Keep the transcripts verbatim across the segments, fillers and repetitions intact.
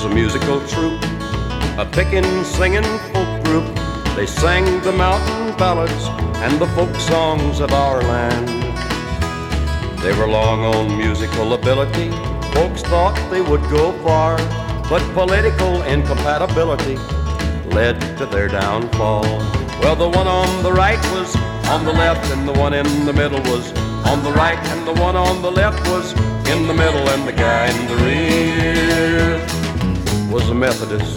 was a musical troupe, a pickin', singing folk group. They sang the mountain ballads and the folk songs of our land. They were long on musical ability. Folks thought they would go far, but political incompatibility led to their downfall. Well, the one on the right was on the left, and the one in the middle was on the right, and the one on the left was in the middle, and the guy in the rear was a Methodist.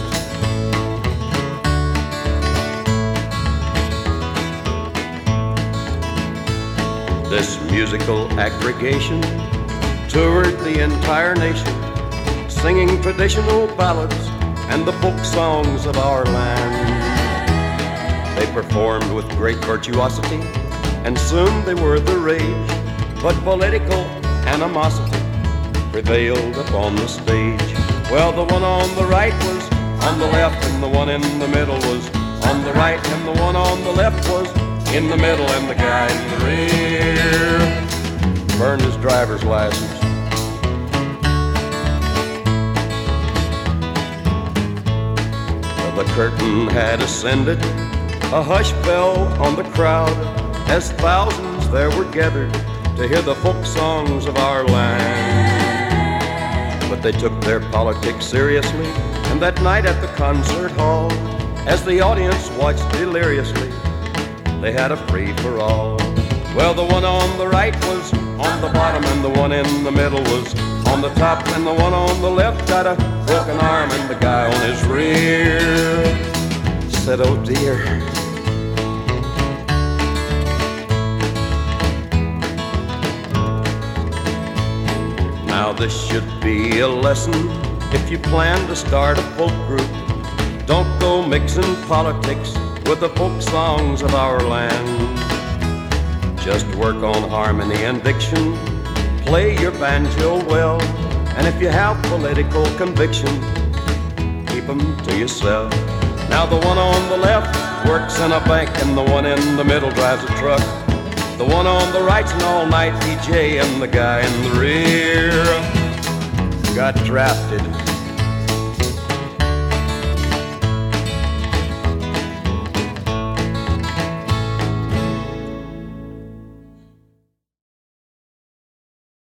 This musical aggregation toured the entire nation, singing traditional ballads and the folk songs of our land. They performed with great virtuosity, and soon they were the rage, but political animosity prevailed upon the stage. Well, the one on the right was on the left, and the one in the middle was on the right, and the one on the left was in the middle, and the guy in the rear burned his driver's license. The curtain had ascended, a hush fell on the crowd, as thousands there were gathered to hear the folk songs of our land. But they took their politics seriously, and that night at the concert hall, as the audience watched deliriously, they had a free-for-all. Well, the one on the right was on the bottom, and the one in the middle was on the top, and the one on the left got a broken arm, and the guy on his rear said, "Oh dear." Now this should be a lesson if you plan to start a folk group. Don't go mixing politics with the folk songs of our land. Just work on harmony and diction, play your banjo well, and if you have political conviction, keep them to yourself. Now the one on the left works in a bank, and the one in the middle drives a truck. The one on the right's an all-night D J, and the guy in the rear got drafted